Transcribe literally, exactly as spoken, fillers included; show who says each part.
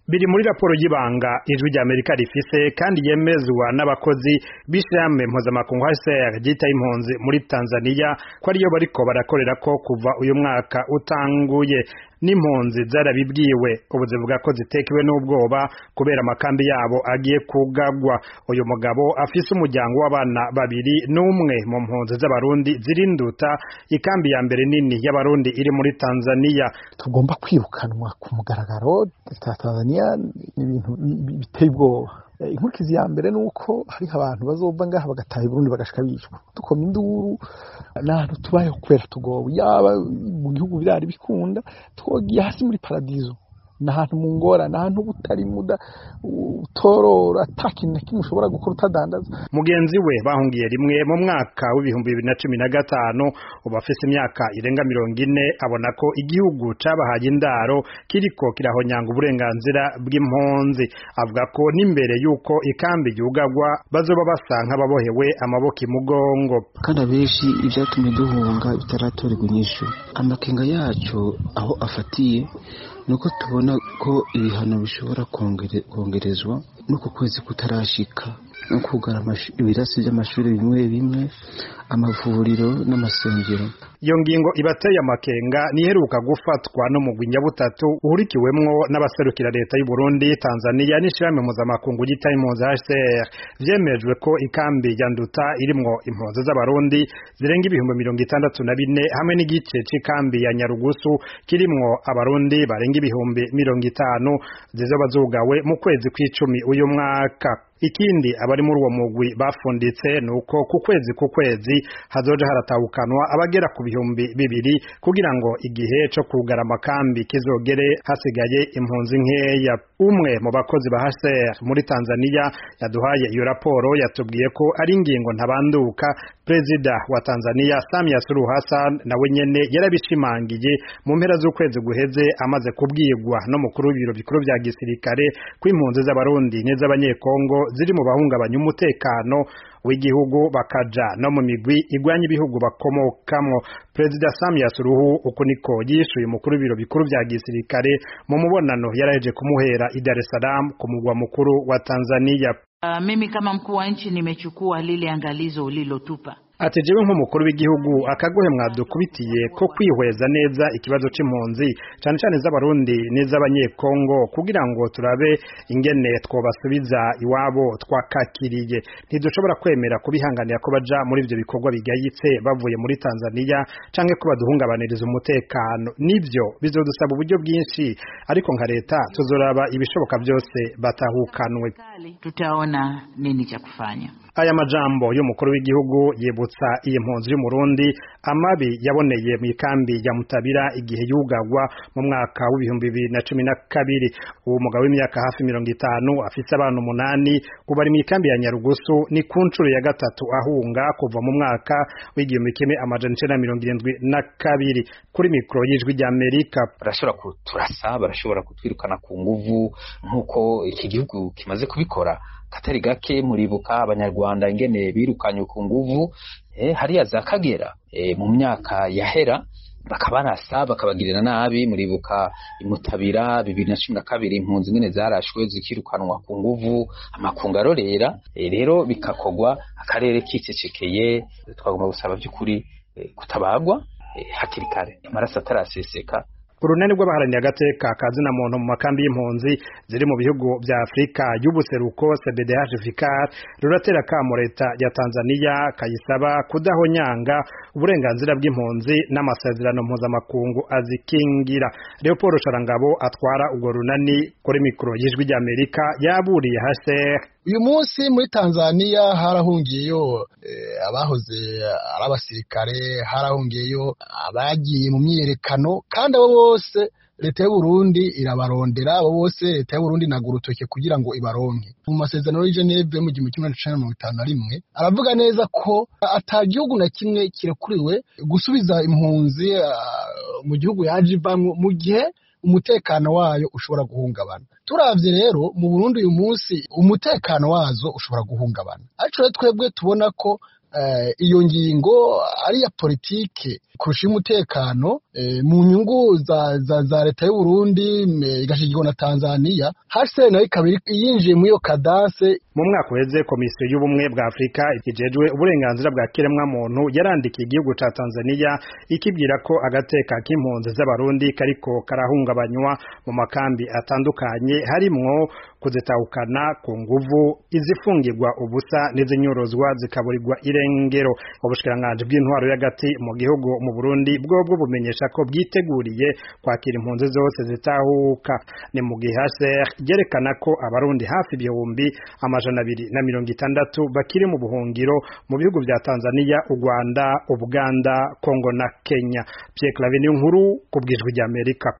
Speaker 1: biri muri raporo y'ibanga ijwi rya Amerika rifise kandi yemezwa n'abakozi b'ishirahamwe mpuzamakungu H C R ryitaye impunzi muri Tanzania ko ariyo bariko barakorera ko kuva uyu mwaka utanguye. N'impunzi zarabibwiwe ubu zivuga ko zitekewe n'ubwoba kubera amakambi yabo agiye kugagwa. Uyu mugabo afise umuryango w'abana babiri n'umwe mu mpunzi z'abarundi zirinduta ikambi ya mbere nini y'abarundi iri muri Tanzania.
Speaker 2: Tugomba kwirukanwa ku mugaragaro. Tanzania ni ibintu biteye ubwoba. Inkurikizi ya mbere nuko hari abantu bazova ngaha bagataha i Burundi bagashika bicwa. Tukoma induru n'ahantu tubaye kwera tugowe yaba mu gihugu birari bikunda twogiye hasi muri paradizo n'ahantu mu ngora n'ahantu butari muda utorora atakintu kimwe ushobora gukora utadandaza.
Speaker 1: Mugenzi we bahungiye rimwe mu mwaka w'ibihumbi bibiri na cumi na gatanu ubafise imyaka irenga mirongo ine abona ko igihugu cabahaye indaro kiriko kirahonyanga uburenganzira bw'impunzi. Avuga ko n'imbere yuko ikambi yugagwa bazoba basanka babohewe amaboko imugongo.
Speaker 3: Kandi abenshi ivyatumye duhunga bitaratorerwa inyishu. Amakenga yacu aho afatiye nuko tubona ko ibihano bishobora kongerezwa nuko kwezi kutarashika no kugara ibirasi by'amashuri bimwe bimwe amavuriro n'amasengero.
Speaker 1: Iyo ngingo ibateye amakenga niheruka gufatwa no mu Rwinyabutatu uhurikiwemwo n'abaserukira leta y'u Burundi, Tanzania n'ishirahamwe mpuzamakungu ryitaye impunzi H C R. Vyemejwe ko ikambi ya Nduta irimwo impunzi z'abarundi zirenga ibihumbi mirongo itandatu na bine hamwe n'igice c'ikambi ya Nyarugusu kirimwo abarundi barenga ibihumbi mirongo itanu zizoba zugawe mu kwezi kw'icumi uyu mwaka. Ikindi abari muri uwo mugwi bafunditse nuko ku kwezi ku kwezi hazoja haratawukanwa abagera ku bihumbi bibiri kugira ngo igihe co kugara amakambi kizogere hasigaye impunzi nkeya. Umwe mu bakozi ba H C R muri Tanzania yaduhaye iyo raporo yatubwiye ko ari ingingo ntabanduka. Prezida wa Tanzania Samia Suluhu Hassan nawe nyene yarabishimangiye mu mpera z'ukwezi guheze amaze kubwirwa no mukuru w'ibiro bikuru vya gisirikare kw'impunzi z'abarundi n'iz'abanyekongo ziri mu bahungabanya umutekano w'igihugu bakaja no mu migwi igwanya ibihugu bakomokamwo. Prezida Samia Suluhu uko niko yishuye umukuru w'ibiro bikuru vya gisirikare mu mubonano yaraheje kumuhera i Dar es Salaam ku mugwa mukuru wa Tanzania.
Speaker 4: Uh, mimi kama mkuu wa nchi nimechukua lile angalizo ulilotupa.
Speaker 1: Ati jewe nk'umukuru w'igihugu akagohe mwadukubitiye ko kwihweza neza ikibazo c'impunzi cyane cyane z'abarundi n'iz'abanyekongo kugira ngo turabe ingene twobasubiza iwabo twakakiriye. Ntidushobora kwemera kubihanganira ko baja muri ivyo bikorwa bigayitse bavuye muri Tanzania canke ko baduhungabaniriza umutekano. Nivyo bizodusaba uburyo bwinshi ariko nka leta tuzoraba ibishoboka byose batahukanwe.
Speaker 4: Tutaona nini cha kufanya.
Speaker 1: Aya majambo y'umukuru w'igihugu yibutsa iyi mpunzi y'umurundi amabi yaboneye mu ikambi ya Mutabira igihe yugagwa mu mwaka w'ibihumbi bibiri na cumi na kabiri. Uwo mugabo w'imyaka hafi mirongo itanu afise abantu umunani kubari mu ikambi ya Nyarugusu ni ku ncuro ya gatatu ahunga kuva mu mwaka w'igihumbi kimwe amajana icenda na mirongo irindwi na kabiri. Kuri mikro y'ijwi rya Amerika
Speaker 5: barashobora kuturasa, barashobora kutwirukana ku nguvu nkuko iki gihugu kimaze kubikora. Katari gake muribuka abanyarwanda ingene birukanye ku nguvu eh hariya za Kagera eh mu myaka yahera bakabarasa bakabagirira nabi. Muribuka Imutabira bibiri na cumi na kabiri impunzi ingene zarashwe zikirukanwa ku nguvu amakunga rorera eh, rero bikakogwa akarere kicecekeye. Twagomba gusaba by'ukuri eh, kutabagwa eh, hakiri kare amaraso ataraseseka.
Speaker 1: Urunani rw'abaharaniye agateka kazina muntu mu makambi y'impunzi ziri mu bihugu vya Afrika y'ubuseruko C B D H Vicar ruratera kamo leta ya Tanzania kayisaba kudahonyanga uburenganzira bw'impunzi n'amasezerano mpuzamakungu azikingira. Leopold Sharangabo atwara urwo runani kuri mikro y'ijwi rya Amerika yaburiye H C R.
Speaker 2: Uyu munsi muri Tanzania harahungiyeyo eh, abahoze ari abasirikare, harahungiyeyo abagiye mu myiyerekano, kandi abo bose leta y'u Burundi irabarondera. Abo bose leta y'u Burundi nagurutoke kugira ngo ibaronke. Mu masezerano ya Geneve mu gihumbi kimwe amajana icenda na mirongo itanu na rimwe aravuga neza ko ata gihugu na kimwe kirekuriwe gusubiza impunzi uh, mu gihugu yaje ivamwo mu gihe umutekano wayo ushobora guhungabana. Turavye rero mu Burundi uyu munsi umutekano wazo ushobora guhungabana. Ariko twebwe tubona ko Uh, iyo ngingo ari ya politike kurusha umutekano e, mu nyungu za, za, za leta y'u Burundi igashigirwa na Tanzania, H C R nayo ikaba yinjiye muri iyo kadase.
Speaker 1: Mu mwaka uheze komisiyo y'ubumwe bwa Afrika ikijejwe uburenganzira bwa kiremwa muntu yarandikiye igihugu ca Tanzania ikibwira ko agateka k'impunzi z'abarundi kariko karahungabanywa mu makambi atandukanye, harimwo kuzitahukana ku nguvu, izifungirwa ubusa n'izinyorozwa zikaburirwa irengero. Ubushikiranganji bw'intwaro y'agati mu gihugu mu Burundi bwobwo bumenyesha ko bwiteguriye kwakira impunzi zose zitahuka. Ni mu gihe H C R yerekana ko abarundi hafi ibihumbi amajana abiri na mirongo itandatu bakiri mu buhungiro mu bihugu vya Tanzania, u Rwanda, Uganda, Kongo na Kenya. Pierre Claver Nkuru, kubwijwi ry'Amerika.